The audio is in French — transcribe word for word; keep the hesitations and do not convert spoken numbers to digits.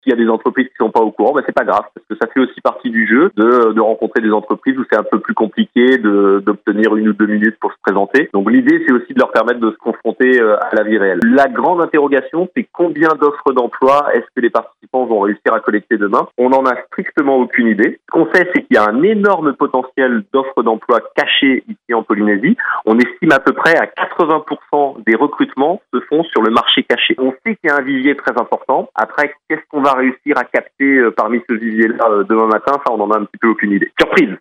S'il y a des entreprises qui sont pas au courant, bah, c'est pas grave, parce que ça fait aussi partie du jeu de, de rencontrer des entreprises où c'est un peu plus compliqué de, d'obtenir une ou deux minutes pour se présenter. Donc l'idée, c'est aussi de leur permettre de se confronter à la vie réelle. La grande interrogation, c'est combien d'offres d'emploi est-ce que les participants vont réussir à collecter demain? On n'en a strictement aucune idée. Ce qu'on sait, c'est qu'il y a un énorme potentiel d'offres d'emploi cachées ici en Polynésie. On estime à peu près à quatre-vingts pour cent des recrutements se font sur le marché caché. On sait qu'il y a un vivier très important. Après, qu'est-ce qu'on va réussir à capter parmi ce vivier-là demain matin? Ça, on n'en a un petit peu aucune idée. Surprise!